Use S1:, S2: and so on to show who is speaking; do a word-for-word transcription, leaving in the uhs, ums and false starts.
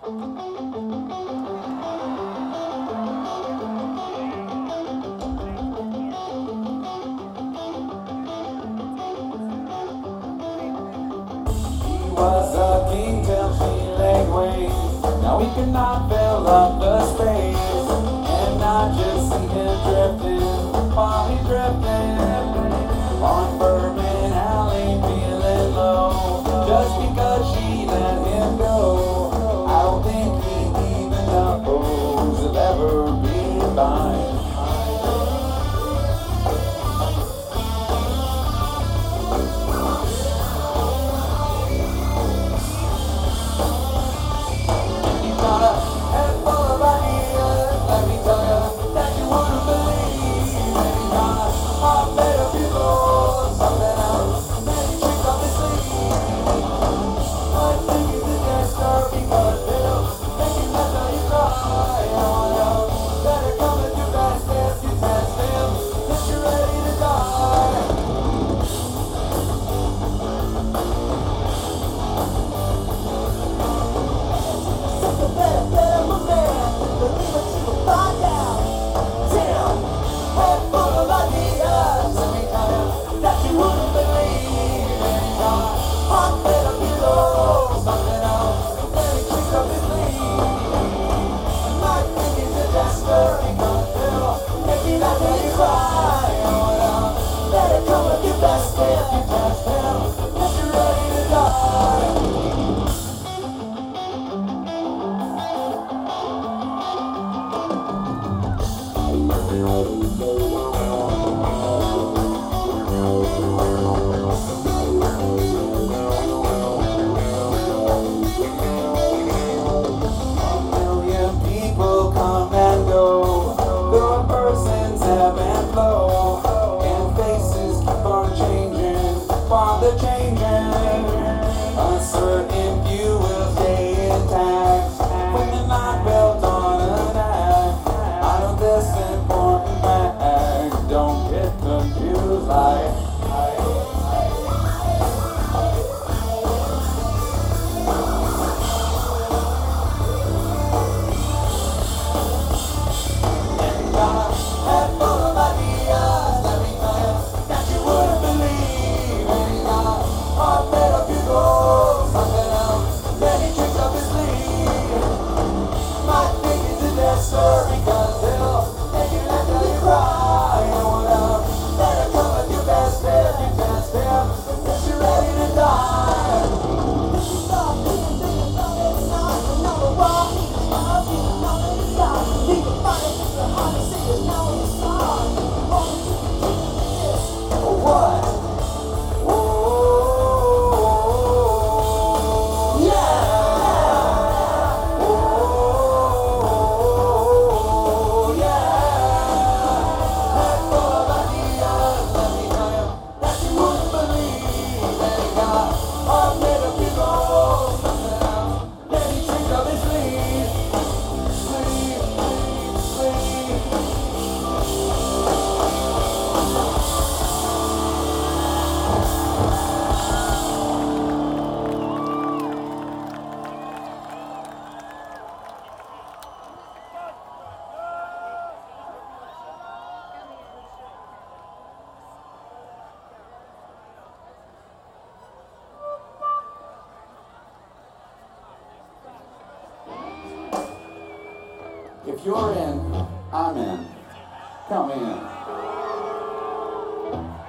S1: Was a king till she laid waste. Now we cannot fill up the space, and I just see him drifting, while he's drifting on Furman Alley, feeling low. Just because she let him go, I don't think he even knows of ever being mine. If you're in, I'm in. Come in.